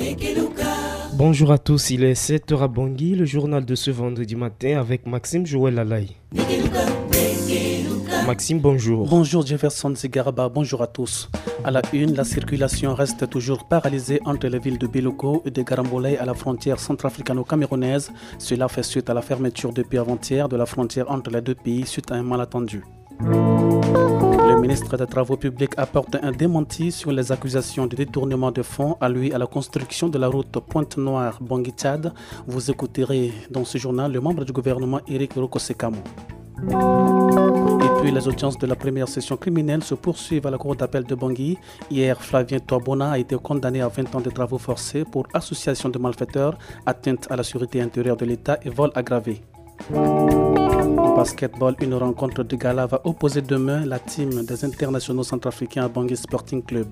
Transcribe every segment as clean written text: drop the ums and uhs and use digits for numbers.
Bonjour à tous, il est 7h à Bangui, le journal de ce vendredi matin avec Maxime Joël Alaï. Maxime, bonjour. Bonjour Jefferson Zigaraba, bonjour à tous. À la une, la circulation reste toujours paralysée entre les villes de Biloko et de Garamboulaye à la frontière centrafricano-camerounaise. Cela fait suite à la fermeture depuis avant-hier de la frontière entre les deux pays suite à un malentendu. Le ministre des Travaux publics apporte un démenti sur les accusations de détournement de fonds alloués à la construction de la route Pointe-Noire Bangui-Tchad. Vous écouterez dans ce journal le membre du gouvernement Éric Rokosekamo. Et puis les audiences de la première session criminelle se poursuivent à la cour d'appel de Bangui. Hier, Flavien Touabona a été condamné à 20 ans de travaux forcés pour association de malfaiteurs, atteinte à la sécurité intérieure de l'État et vol aggravé. En basketball, une rencontre de gala va opposer demain la team des internationaux centrafricains à Bangui Sporting Club.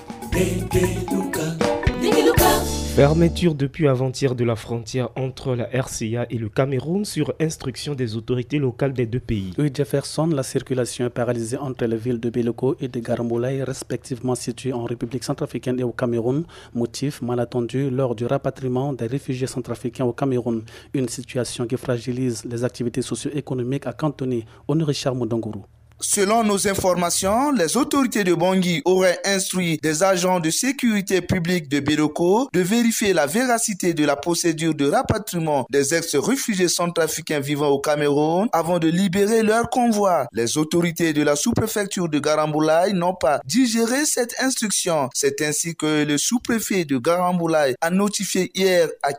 Fermeture depuis avant-hier de la frontière entre la RCA et le Cameroun sur instruction des autorités locales des deux pays. Oui, Jefferson, la circulation est paralysée entre les villes de Biloko et de Garamboulaye, respectivement situées en République centrafricaine et au Cameroun. Motif mal attendu lors du rapatriement des réfugiés centrafricains au Cameroun. Une situation qui fragilise les activités socio-économiques à Cantonné. Honoré Richard Moudanguru. Selon nos informations, les autorités de Bangui auraient instruit des agents de sécurité publique de Biloko de vérifier la véracité de la procédure de rapatriement des ex-réfugiés centrafricains vivant au Cameroun avant de libérer leur convoi. Les autorités de la sous-préfecture de Garamboulaye n'ont pas digéré cette instruction. C'est ainsi que le sous-préfet de Garamboulaye a notifié hier à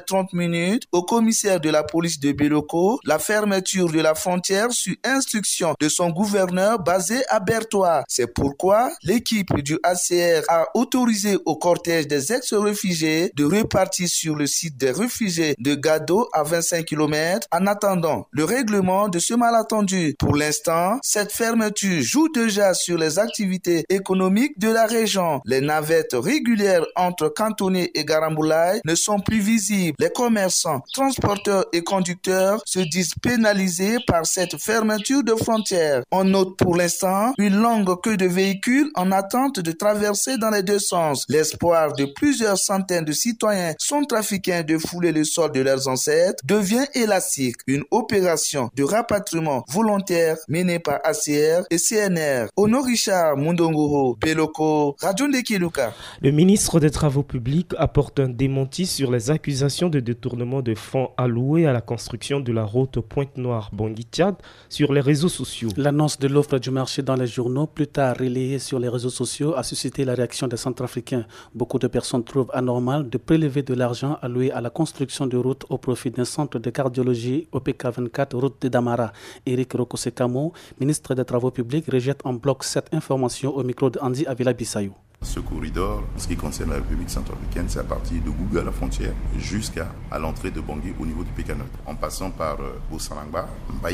15h30 au commissaire de la police de Biloko la fermeture de la frontière sur instruction de son gouverneur basé à Bertois. C'est pourquoi l'équipe du HCR a autorisé au cortège des ex-réfugiés de repartir sur le site des réfugiés de Gado à 25 km en attendant le règlement de ce malentendu. Pour l'instant, cette fermeture joue déjà sur les activités économiques de la région. Les navettes régulières entre Cantonné et Garamboulaye ne sont plus visibles. Les commerçants, transporteurs et conducteurs se disent pénalisés par cette fermeture de frontières. On note pour l'instant une longue queue de véhicules en attente de traverser dans les deux sens. L'espoir de plusieurs centaines de citoyens centrafricains de fouler le sol de leurs ancêtres devient élastique. Une opération de rapatriement volontaire menée par ACR et CNR. Honoré Richard Moudanguru, Biloko, Radio Ndekiluka. Le ministre des Travaux publics apporte un démenti sur les accusations de détournement de fonds alloués à la construction de la route Pointe-Noire Bangui-Tchad sur les réseaux sociaux. L'annonce de l'offre du marché dans les journaux, plus tard relayée sur les réseaux sociaux, a suscité la réaction des Centrafricains. Beaucoup de personnes trouvent anormal de prélever de l'argent alloué à la construction de routes au profit d'un centre de cardiologie OPK24 route de Damara. Éric Rokosekamo, ministre des Travaux publics, rejette en bloc cette information au micro de Andy Avila Bissayou. Ce corridor, en ce qui concerne la République centrafricaine, c'est à partir de Gouga à la frontière jusqu'à l'entrée de Bangui au niveau du PK9, en passant par Bossalangba,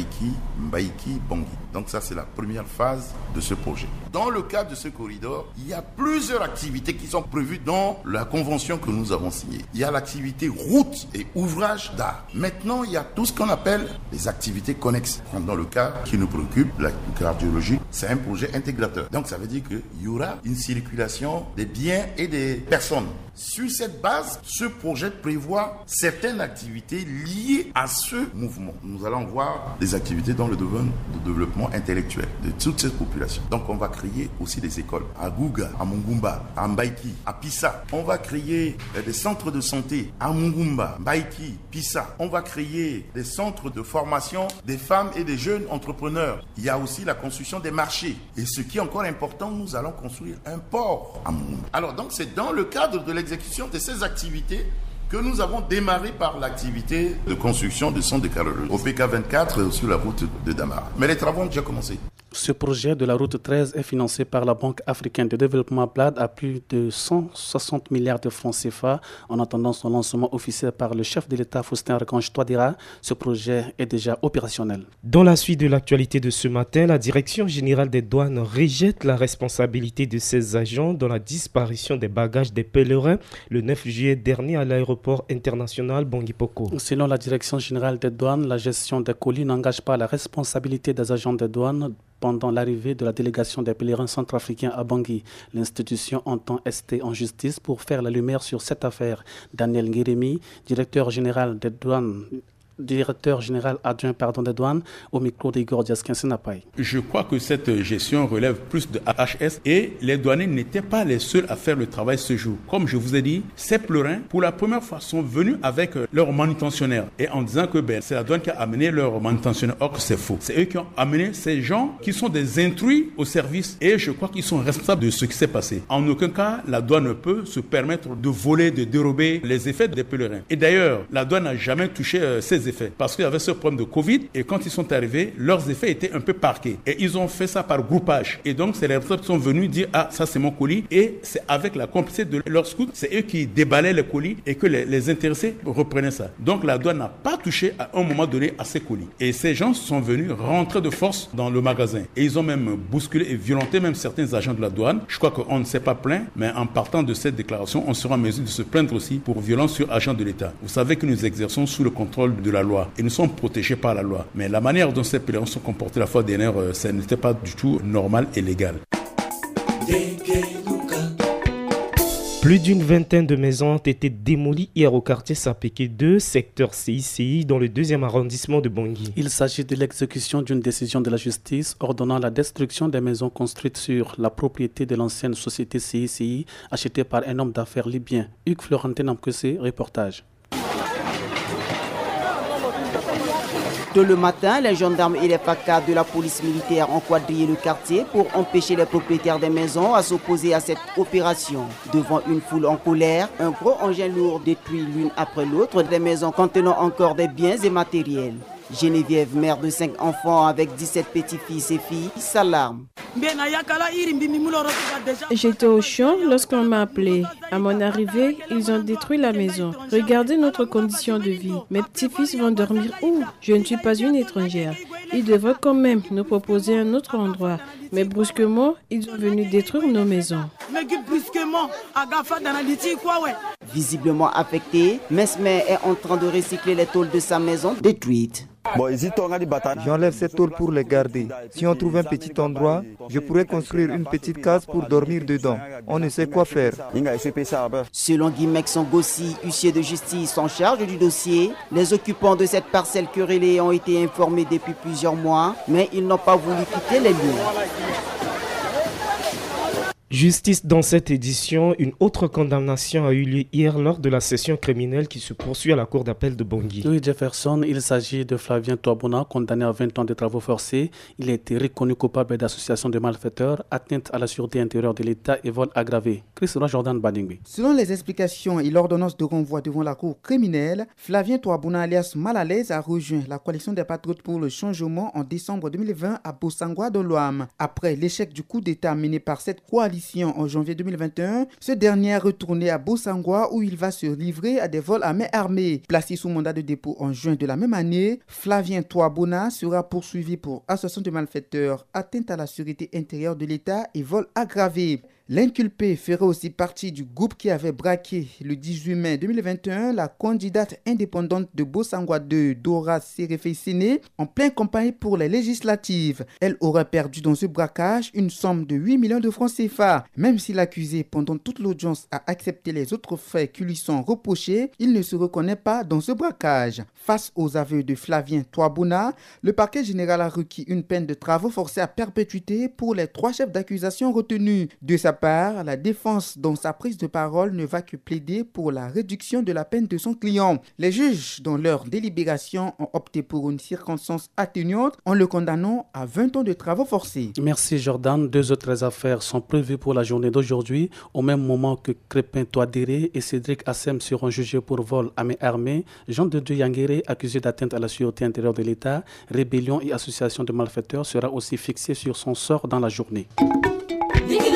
Mbaïki, Bangui. Donc ça, c'est la première phase de ce projet. Dans le cadre de ce corridor, il y a plusieurs activités qui sont prévues dans la convention que nous avons signée. Il y a l'activité route et ouvrage d'art. Maintenant, il y a tout ce qu'on appelle les activités connexes. Dans le cas qui nous préoccupe, la cardiologie, c'est un projet intégrateur. Donc ça veut dire qu'il y aura une circulation des biens et des personnes. Sur cette base, ce projet prévoit certaines activités liées à ce mouvement. Nous allons voir des activités dans le domaine de développement intellectuel de toute cette population. Donc on va créer aussi des écoles à Gouga, à Mungumba, à Mbaïki, à Pissa. On va créer des centres de santé à Mungumba, Mbaïki, Pissa. On va créer des centres de formation des femmes et des jeunes entrepreneurs. Il y a aussi la construction des marchés. Et ce qui est encore important, nous allons construire un port à Mungumba. Alors donc c'est dans le cadre de l'exécution de ces activités que nous avons démarré par l'activité de construction de centres de cardiologie au PK24 sur la route de Damara. Mais les travaux ont déjà commencé. Ce projet de la route 13 est financé par la Banque africaine de développement BLAD à plus de 160 milliards de francs CFA. En attendant son lancement officiel par le chef de l'État Faustin Archange Touadéra, ce projet est déjà opérationnel. Dans la suite de l'actualité de ce matin, la Direction générale des douanes rejette la responsabilité de ses agents dans la disparition des bagages des pèlerins le 9 juillet dernier à l'aéroport international Bangui-Poko. Selon la Direction générale des douanes, la gestion des colis n'engage pas la responsabilité des agents des douanes pendant l'arrivée de la délégation des pèlerins centrafricains à Bangui. L'institution entend rester en justice pour faire la lumière sur cette affaire. Daniel Ngiremi, directeur général adjoint des douanes, au micro d'Igor Diaskin-Senapai. Je crois que cette gestion relève plus de HS et les douaniers n'étaient pas les seuls à faire le travail ce jour. Comme je vous ai dit, ces pèlerins, pour la première fois, sont venus avec leur manutentionnaire et en disant que c'est la douane qui a amené leur manutentionnaire. Or que c'est faux. C'est eux qui ont amené ces gens qui sont des intrus au service et je crois qu'ils sont responsables de ce qui s'est passé. En aucun cas, la douane ne peut se permettre de voler, de dérober les effets des pèlerins. Et d'ailleurs, la douane n'a jamais touché ces effets parce qu'il y avait ce problème de Covid et quand ils sont arrivés, leurs effets étaient un peu parqués et ils ont fait ça par groupage et donc c'est les responsables qui sont venus dire ça c'est mon colis et c'est avec la complicité de leurs scouts, c'est eux qui déballaient les colis et que les intéressés reprenaient ça. Donc la douane n'a pas touché à un moment donné à ces colis et ces gens sont venus rentrer de force dans le magasin et ils ont même bousculé et violenté même certains agents de la douane. Je crois qu'on ne s'est pas plaint, mais en partant de cette déclaration, on sera en mesure de se plaindre aussi pour violence sur agents de l'État. Vous savez que nous exerçons sous le contrôle de la loi et nous sommes protégés par la loi. Mais la manière dont ces pèlerins sont comportés la fois dernière, ça n'était pas du tout normal et légal. Plus d'une vingtaine de maisons ont été démolies hier au quartier Sapeke 2, secteur CICI, dans le 2e arrondissement de Bangui. Il s'agit de l'exécution d'une décision de la justice ordonnant la destruction des maisons construites sur la propriété de l'ancienne société CICI, achetée par un homme d'affaires libyen. Hugues Florentin Namkese, reportage. Tôt le matin, les gendarmes et les FACA de la police militaire ont quadrillé le quartier pour empêcher les propriétaires des maisons à s'opposer à cette opération. Devant une foule en colère, un gros engin lourd détruit l'une après l'autre des maisons contenant encore des biens et matériels. Geneviève, mère de 5 enfants avec 17 petits-fils et filles, s'alarme. J'étais au champ lorsqu'on m'a appelé. À mon arrivée, ils ont détruit la maison. Regardez notre condition de vie. Mes petits-fils vont dormir où? Je ne suis pas une étrangère. Ils devraient quand même nous proposer un autre endroit. Mais brusquement, ils sont venus détruire nos maisons. Visiblement affecté, Mesme est en train de recycler les tôles de sa maison détruite. J'enlève ces tôles pour les garder. Si on trouve un petit endroit, je pourrais construire une petite case pour dormir dedans. On ne sait quoi faire. Selon Guimek Songossi, huissier de justice en charge du dossier, les occupants de cette parcelle querellée ont été informés depuis plusieurs mois, mais ils n'ont pas voulu quitter les lieux. Justice dans cette édition, une autre condamnation a eu lieu hier lors de la session criminelle qui se poursuit à la cour d'appel de Bangui. Louis Jefferson, il s'agit de Flavien Touabouna, condamné à 20 ans de travaux forcés. Il a été reconnu coupable d'association de malfaiteurs, atteinte à la sûreté intérieure de l'État et vol aggravé. Chris Jordan Badingui. Selon les explications et l'ordonnance de renvoi devant la cour criminelle, Flavien Touabouna alias Malalaise a rejoint la coalition des patriotes pour le changement en décembre 2020 à Bosangwa de l'Ouam. Après l'échec du coup d'État mené par cette coalition en janvier 2021, ce dernier est retourné à Bosangwa où il va se livrer à des vols à main armée. Placé sous mandat de dépôt en juin de la même année, Flavien Touabouna sera poursuivi pour association de malfaiteurs, atteinte à la sécurité intérieure de l'État et vol aggravé. L'inculpé ferait aussi partie du groupe qui avait braqué le 18 mai 2021 la candidate indépendante de Bosangwa 2, Dora Serefei-Séné, en pleine campagne pour les législatives. Elle aurait perdu dans ce braquage une somme de 8 millions de francs CFA. Même si l'accusé, pendant toute l'audience, a accepté les autres faits qui lui sont reprochés, il ne se reconnaît pas dans ce braquage. Face aux aveux de Flavien Touabouna, le parquet général a requis une peine de travaux forcés à perpétuité pour les 3 chefs d'accusation retenus. De sa part, la défense, dans sa prise de parole, ne va que plaider pour la réduction de la peine de son client. Les juges, dans leur délibération, ont opté pour une circonstance atténuante en le condamnant à 20 ans de travaux forcés. Merci Jordan. 2 autres affaires sont prévues pour la journée d'aujourd'hui, au même moment que Crépin Touadéré et Cédric Assem seront jugés pour vol à main armée. Jean de Dieu Yanguéré, accusé d'atteinte à la sûreté intérieure de l'État, rébellion et association de malfaiteurs, sera aussi fixé sur son sort dans la journée.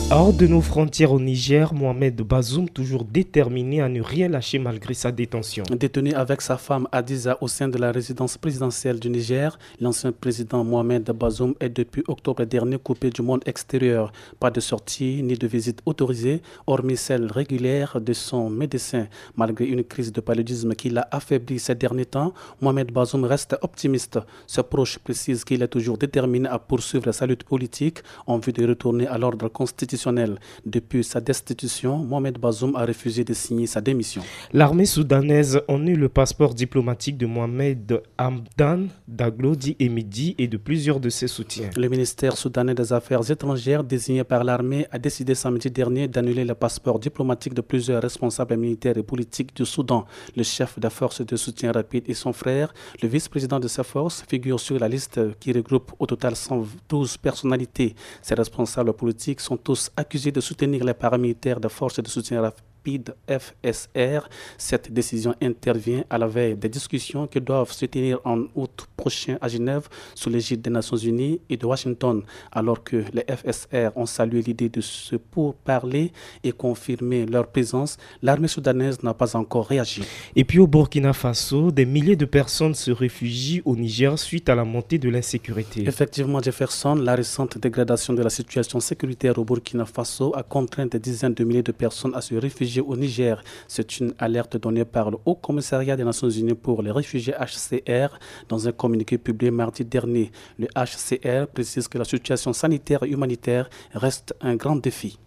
Hors de nos frontières au Niger, Mohamed Bazoum, toujours déterminé à ne rien lâcher malgré sa détention. Détenu avec sa femme Adiza au sein de la résidence présidentielle du Niger, l'ancien président Mohamed Bazoum est depuis octobre dernier coupé du monde extérieur. Pas de sortie ni de visite autorisée, hormis celle régulière de son médecin. Malgré une crise de paludisme qui l'a affaibli ces derniers temps, Mohamed Bazoum reste optimiste. Ses proches précisent qu'il est toujours déterminé à poursuivre sa lutte politique en vue de retourner à l'ordre constitutionnel. Depuis sa destitution, Mohamed Bazoum a refusé de signer sa démission. L'armée soudanaise a eu le passeport diplomatique de Mohamed Hamdan Daglo, dit Emidi, et de plusieurs de ses soutiens. Le ministère soudanais des Affaires étrangères, désigné par l'armée, a décidé samedi dernier d'annuler le passeport diplomatique de plusieurs responsables militaires et politiques du Soudan. Le chef des forces de soutien rapide et son frère, le vice-président de ces forces, figurent sur la liste qui regroupe au total 112 personnalités. Ces responsables politiques sont tous accusés de soutenir les paramilitaires des forces de soutien rapide FSR. Cette décision intervient à la veille des discussions qui doivent se tenir en août prochain à Genève sous l'égide des Nations Unies et de Washington, alors que les FSR ont salué l'idée de se pourparler et confirmer leur présence. L'armée soudanaise n'a pas encore réagi. Et puis au Burkina Faso, des milliers de personnes se réfugient au Niger suite à la montée de l'insécurité. Effectivement, Jefferson, la récente dégradation de la situation sécuritaire au Burkina Faso a contraint des dizaines de milliers de personnes à se réfugier au Niger. C'est une alerte donnée par le Haut Commissariat des Nations Unies pour les réfugiés HCR dans un communiqué publié mardi dernier. Le HCR précise que la situation sanitaire et humanitaire reste un grand défi.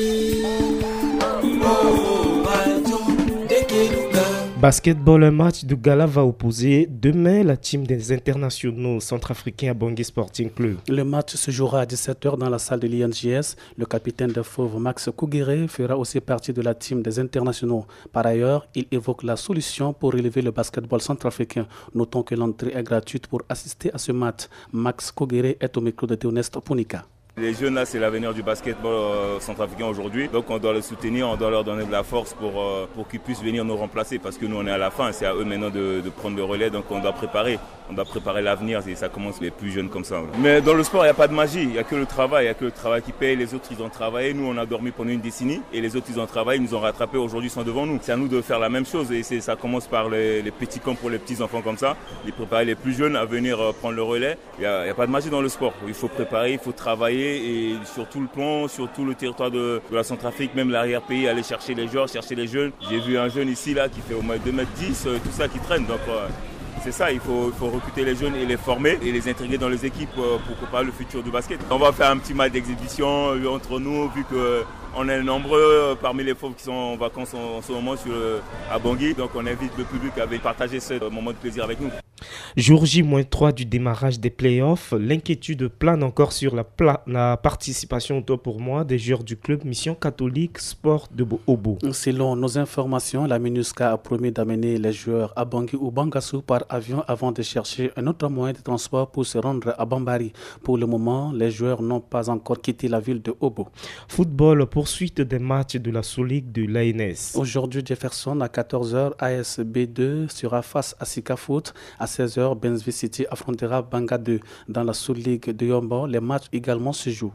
Basketball, un match de gala va opposer demain la team des internationaux centrafricains à Bangui Sporting Club. Le match se jouera à 17h dans la salle de l'INJS. Le capitaine de Fauve, Max Kougere, fera aussi partie de la team des internationaux. Par ailleurs, il évoque la solution pour relever le basketball centrafricain. Notons que l'entrée est gratuite pour assister à ce match. Max Kougere est au micro de Théoneste Punika. Les jeunes là, c'est l'avenir du basketball centrafricain aujourd'hui. Donc on doit les soutenir, on doit leur donner de la force pour qu'ils puissent venir nous remplacer. Parce que nous on est à la fin, c'est à eux maintenant de prendre le relais. Donc on doit préparer l'avenir et ça commence les plus jeunes comme ça. Mais dans le sport, il n'y a pas de magie, il n'y a que le travail. Qui paye. Les autres ils ont travaillé, nous on a dormi pendant une décennie. Et les autres ils ont travaillé, ils nous ont rattrapés, aujourd'hui ils sont devant nous. C'est à nous de faire la même chose et ça commence par les petits camps pour les petits enfants comme ça. Les préparer les plus jeunes à venir prendre le relais. Il n'y a pas de magie dans le sport. Il faut préparer, il faut travailler. Et sur tout le plan, sur tout le territoire de la Centrafrique, même l'arrière-pays, aller chercher les joueurs, chercher les jeunes. J'ai vu un jeune ici là qui fait au moins 2m10, tout ça qui traîne. Donc c'est ça, il faut recruter les jeunes et les former et les intégrer dans les équipes pour préparer le futur du basket. On va faire un petit match d'exhibition entre nous, vu qu'on est nombreux parmi les fauves qui sont en vacances en ce moment à Bangui. Donc on invite le public à partager ce moment de plaisir avec nous. Jour J-3 du démarrage des playoffs, l'inquiétude plane encore sur la participation au tour pour moi des joueurs du club Mission Catholique Sport de Obo. Selon nos informations, la MINUSCA a promis d'amener les joueurs à Bangui ou Bangassou par avion avant de chercher un autre moyen de transport pour se rendre à Bambari. Pour le moment, les joueurs n'ont pas encore quitté la ville de Obo. Football, poursuite des matchs de la Sous-Ligue de l'ANS. Aujourd'hui, Jefferson à 14h, ASB2 sera face à Sika Foot. À 16h, Benzvi City affrontera Banga 2. Dans la Sous-Ligue de Yombo, les matchs également se jouent.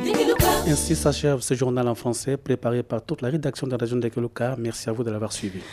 Ainsi s'achève ce journal en français préparé par toute la rédaction de la région de Keluka. Merci à vous de l'avoir suivi.